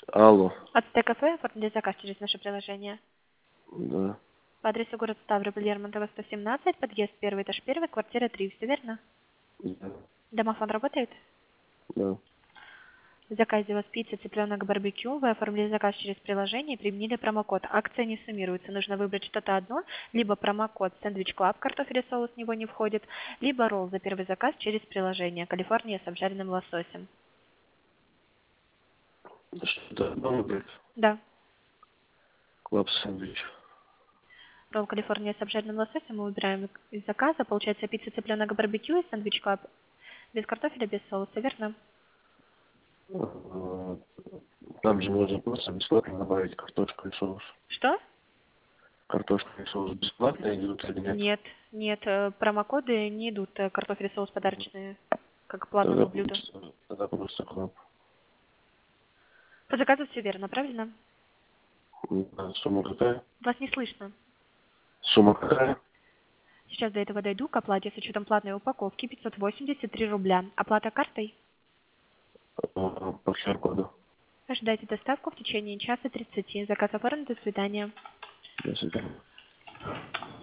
Алло. От Т-кафе оформили заказ через наше приложение. Да. По адресу город Ставрополь, Лермонтова, 117, подъезд 1, этаж 1, квартира 3, все верно? Да. Домофон работает? Да. В заказе у вас пицца, цыпленок, барбекю. Вы оформили заказ через приложение и применили промокод. Акция не суммируется. Нужно выбрать что-то одно. Либо промокод Сэндвич Клаб, картофель и соус в него не входит. Либо ролл за первый заказ через приложение. Калифорния с обжаренным лососем. Что-то одно выбрать. Да. Клаб сэндвич. Ролл Калифорния с обжаренным лососем мы выбираем из заказа. Получается пицца, цыпленок, барбекю и Сэндвич Клаб. Без картофеля, без соуса, верно? Там же можно просто бесплатно добавить картошку и соус. Что? Картошка и соус бесплатно идут или нет? Нет, нет, промокоды не идут. Картофель и соус подарочные, как к платному блюду. Тогда просто клаб. По заказу все верно, правильно? Да, сумма какая? Вас не слышно. Сумма какая? Сейчас до этого дойду к оплате с учетом платной упаковки 583 рубля. Оплата картой? По QR-коду. Ожидайте доставку в течение часа 30. Заказ оформлен. До свидания. До свидания.